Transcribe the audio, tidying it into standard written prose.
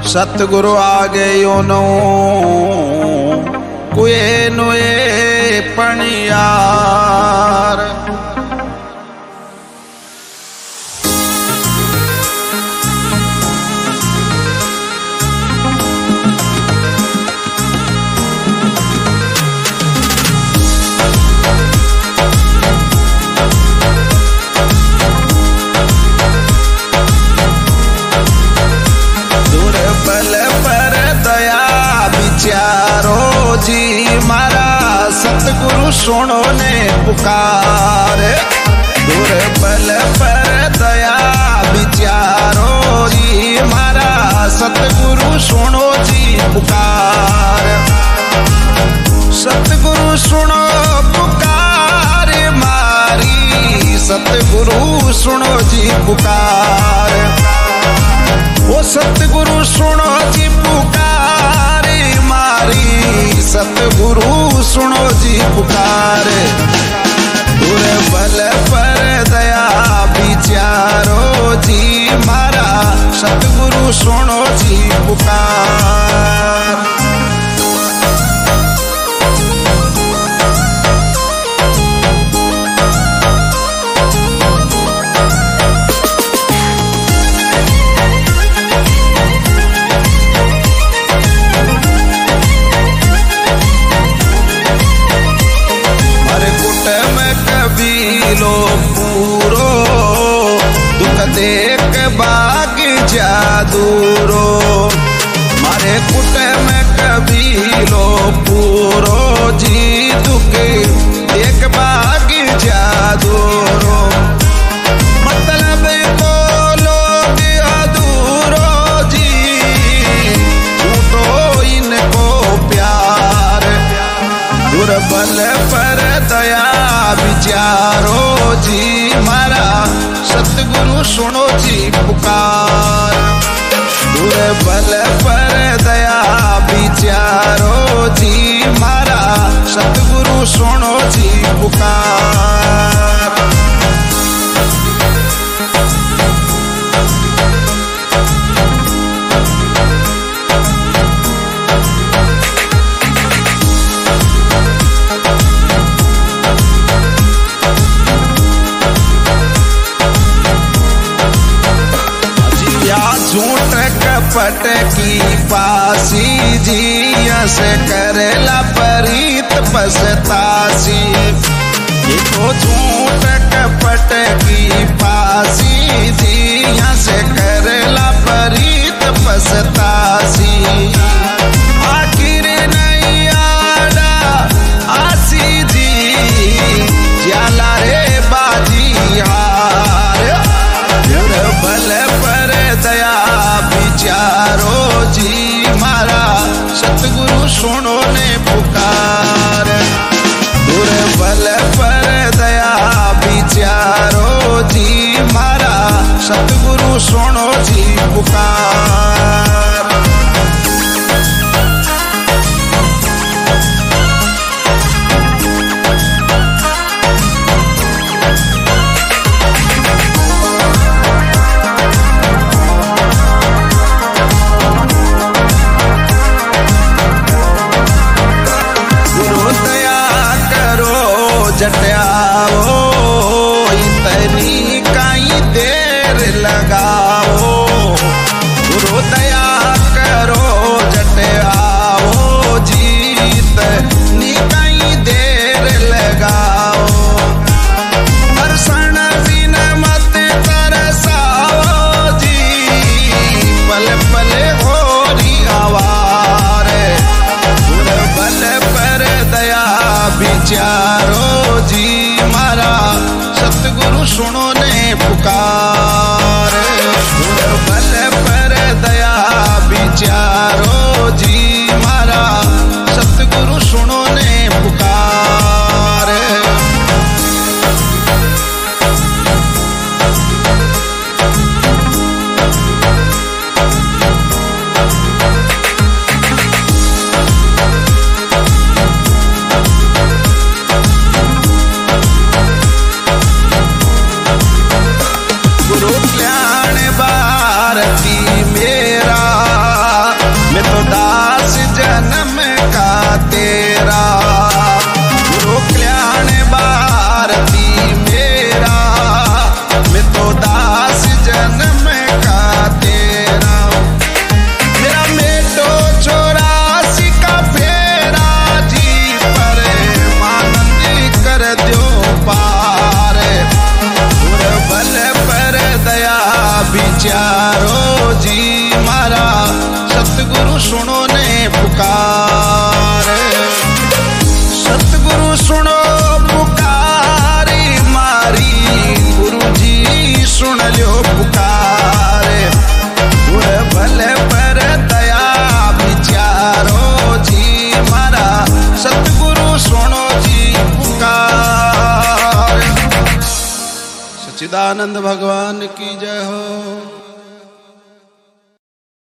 सतगुरु आगे यो नो कुए नुए पणियार। जी मारा सतगुरु सुनो ने पुकार। दुर्बल पर दया विचारो जी मारा सतगुरु सुनो जी पुकार। सतगुरु सुनो पुकार मारी, सतगुरु सुनो जी पुकार। वो सतगुरु सुनो जी पुकार मारी, सतगुरु सुनो जी पुकार। दुर्बल पर दया विचारो जी मारा सतगुरु सुनो जी पुकार। पूरो दुख देख बाग जादूरो, मारे कुट में कबीलो पूरो जी दुख देख बाग जादूरो। मतलब को लोग अधूरो जी झूठो इनको प्यार। दुर्बल पर दया विचारो जी मारा सतगुरु सुनो जी पुकार। दुर्बल पर दया विचारो जी मारा सतगुरु सुनो जी पुकार। झूठ कपट की पासी जी से करेला परीत पसतासी। देखो झूठ कपट की पासी जी से करेला परीत पसतासी। आखिर नहीं आड़ा आसी जी जाला रे बाजी हार। दुर्बल पर दया विचारो जी मारा सतगुरु सुनो ने पुकार। दुर्बल पर दया विचारो जी मारा सतगुरु सुनो जी पुकार। जटाओ इतनी कई देर लगाओ। गुरु दया करो जटाओ जीत नी कई देर लगाओ। दर्शन बिन मत तरसाओ जी पल पल होरी आवार। दुर्बल पर दया विचारो जी मारा सतगुरु सुनो ने पुकार। दुर्बल पर दया विचारो जी मारा सतगुरु सुनो ने पुकार। गुरु कल्याण भारती मेरा सुनो ने पुकार, सतगुरु सुनो पुकारी मारी, गुरु जी सुन लो पुकार, गुर भले पर दया विचारो जी मारा, सतगुरु सुनो जी पुकार। सच्चिदानंद भगवान की जय हो।